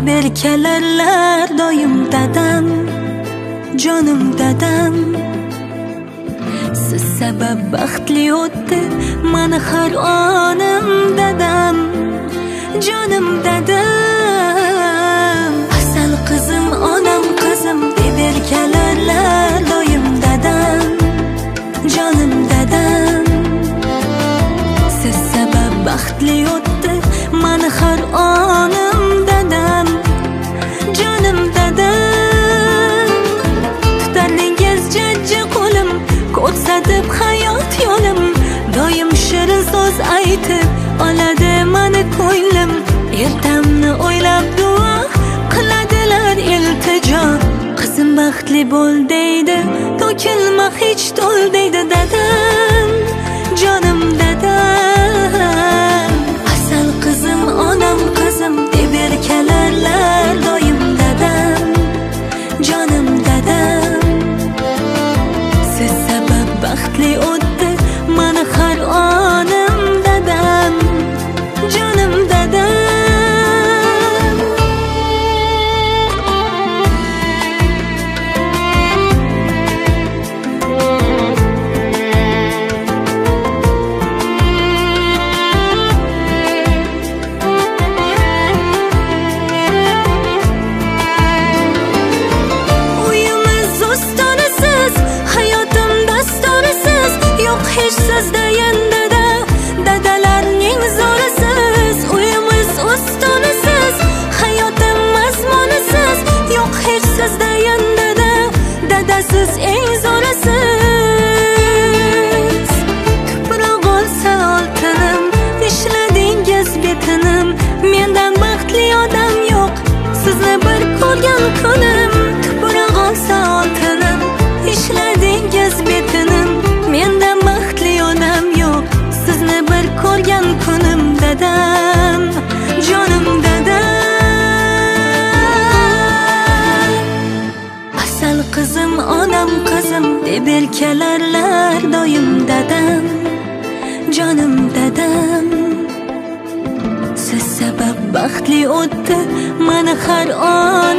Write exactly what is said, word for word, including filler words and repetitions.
deb erkalarlar doim dadam, jonim dadam. Siz sabab baxtli o'tdi mana har onim dadam, jonim dadam. Asal qizim, onam qizim deb erkalarlar doim dadam, jonim dadam. Siz sabab baxtli o'tdi mana har onim dadam, jonim dadam. Tutarlingiz jajji qo'lim, ko'rsatib hayot yo'lim, doim shirin so'z aytib oladi mani ko'nglim. Ertamni o'ylab duo qiladilar iltijo, qizim baxtli bo'l deydi, to'kilma hech to'l deydi dadam, jonim dadam. Asal qizim, onam qizim deb erkalarlar doim dadam, jonim dadam. Siz sabab baxtli o'tdi mana har onim dadam, jonim dadam. Sizda yandada dadalarning zo'risiz, uyimiz ustunisiz, hayotim mazmunisiz. Yo'q hech sizda yandada dadasiz eng zo'risiz. Tuproq olsa oltinim, ishladingiz betinim, mendan baxtli odam yo'q sizni bir ko'rgan kunim. Tuproq olsa oltinim, ishladingiz betinim, mendan baxtli odam yo'q sizni bir ko'rgan kunim dadam, jonim dadam. Asal qizim, onam qizim deb erkalarlar doim dadam, jonim dadam. Siz sabab baxtli o'tdi mana har on